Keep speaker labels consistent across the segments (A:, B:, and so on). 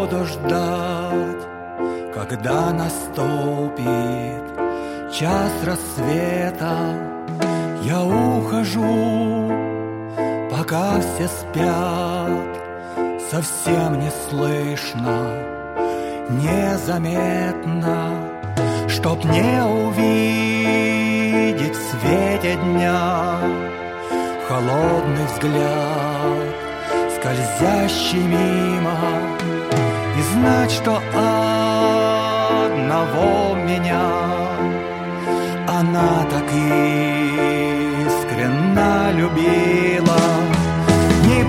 A: буду ждать, когда наступит час рассвета. Я ухожу, пока все спят, совсем не слышно, незаметно, чтоб не увидеть в свете дня холодный взгляд, скользящий мимо, и знать, что одного меня она так искренно любила. Не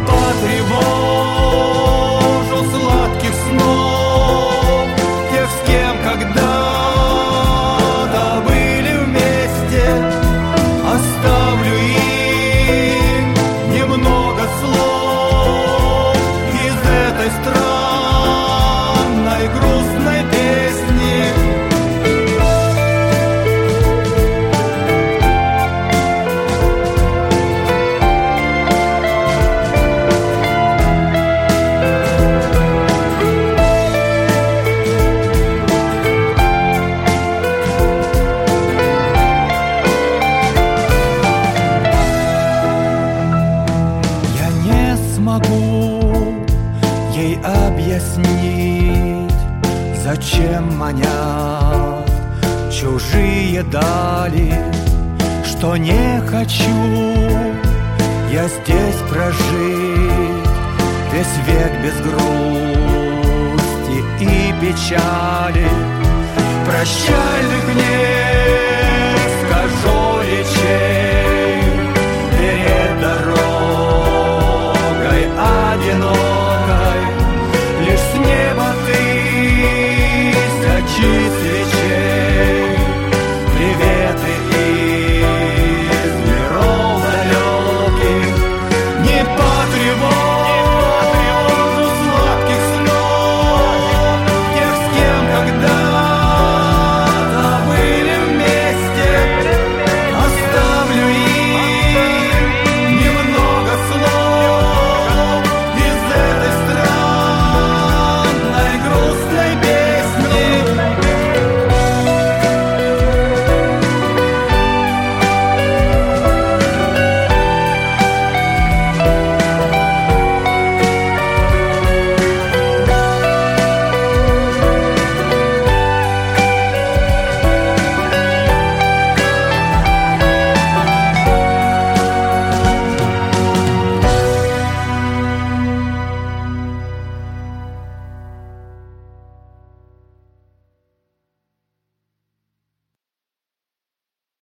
A: потревожу сладких снов тех, с кем когда-то были вместе. Оставлю им немного слов из этой странной грустной песни. Ей объяснить, зачем манят чужие дали, что не хочу я здесь прожить весь век без грусти и печали. Прощальных мне